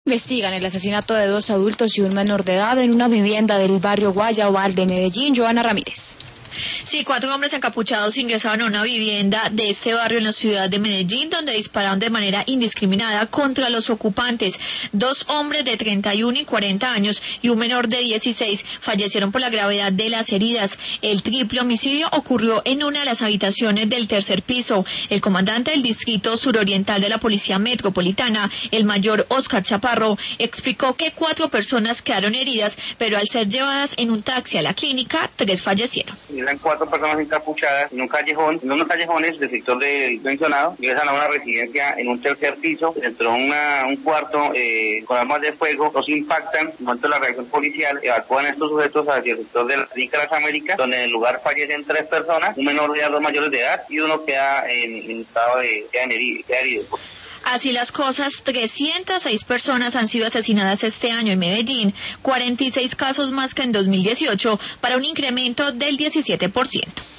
Investigan el asesinato de 2 adultos y un menor de edad en una vivienda del barrio Guayabal de Medellín. Joana Ramírez. Sí, 4 hombres encapuchados ingresaron a una vivienda de este barrio en la ciudad de Medellín, donde dispararon de manera indiscriminada contra los ocupantes. 2 hombres de 31 y 40 años y un menor de 16 fallecieron por la gravedad de las heridas. El triple homicidio ocurrió en una de las habitaciones del 3er piso. El comandante del distrito suroriental de la Policía Metropolitana, el mayor Oscar Chaparro, explicó que 4 personas quedaron heridas, pero al ser llevadas en un taxi a la clínica, 3 fallecieron. Eran 4 personas encapuchadas en un callejón, en unos callejones del sector del mencionado, ingresan a una residencia en un 3er piso, entró un cuarto con armas de fuego, los impactan, en momento de la reacción policial, evacúan a estos sujetos hacia el sector de la Clínica Las Américas, donde en el lugar fallecen 3 personas, un menor de edad, 2 mayores de edad, y uno queda en estado de herido. Así las cosas, 306 personas han sido asesinadas este año en Medellín, 46 casos más que en 2018, para un incremento del 17%.